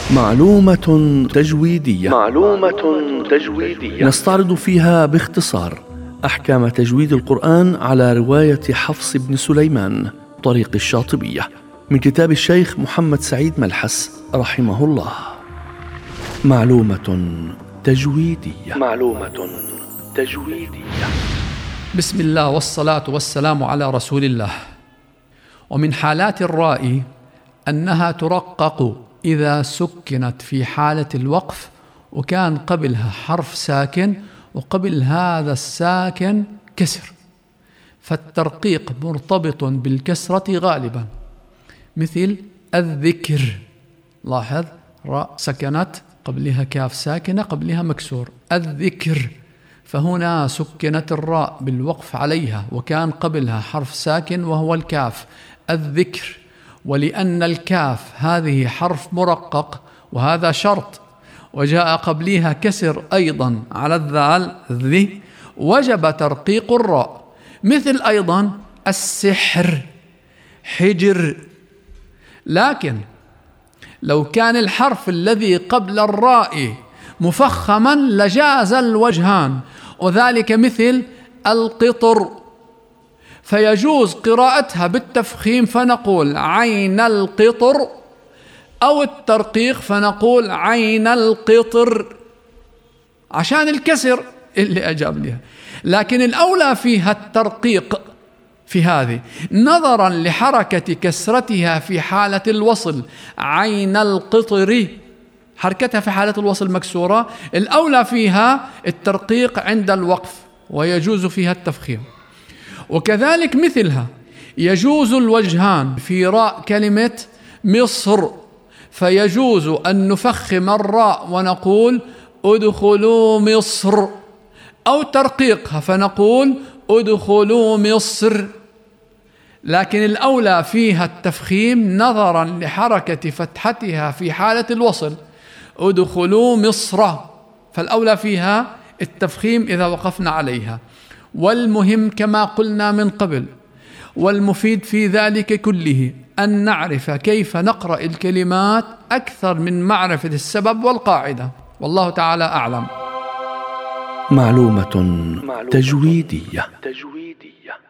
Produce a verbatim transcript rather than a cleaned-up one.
معلومة تجويدية. معلومة تجويدية نستعرض فيها باختصار أحكام تجويد القرآن على رواية حفص بن سليمان طريق الشاطبية من كتاب الشيخ محمد سعيد ملحس رحمه الله. معلومة تجويدية. معلومة تجويدية. بسم الله والصلاة والسلام على رسول الله. ومن حالات الراء أنها ترقق إذا سكنت في حالة الوقف وكان قبلها حرف ساكن وقبل هذا الساكن كسر، فالترقيق مرتبط بالكسرة غالبا، مثل الذكر. لاحظ راء سكنت قبلها كاف ساكنة قبلها مكسور، الذكر، فهنا سكنت الراء بالوقف عليها وكان قبلها حرف ساكن وهو الكاف، الذكر. ولأن الكاف هذه حرف مرقق وهذا شرط، وجاء قبلها كسر أيضا على الذال ذي، وجب ترقيق الراء. مثل أيضا السحر، حجر. لكن لو كان الحرف الذي قبل الراء مفخما لجاز الوجهان، وذلك مثل القطر، فيجوز قراءتها بالتفخيم فنقول عين القطر، أو الترقيق فنقول عين القطر عشان الكسر اللي أجاب لها. لكن الأولى فيها الترقيق في هذه نظرا لحركة كسرتها في حالة الوصل، عين القطر حركتها في حالة الوصل مكسورة، الأولى فيها الترقيق عند الوقف ويجوز فيها التفخيم. وكذلك مثلها يجوز الوجهان في راء كلمة مصر، فيجوز أن نفخم الراء ونقول ادخلوا مصر، أو ترقيقها فنقول ادخلوا مصر. لكن الأولى فيها التفخيم نظرا لحركة فتحتها في حالة الوصل، ادخلوا مصر، فالأولى فيها التفخيم إذا وقفنا عليها. والمهم كما قلنا من قبل، والمفيد في ذلك كله أن نعرف كيف نقرأ الكلمات أكثر من معرفة السبب والقاعدة، والله تعالى أعلم. معلومة تجويدية. تجويدية.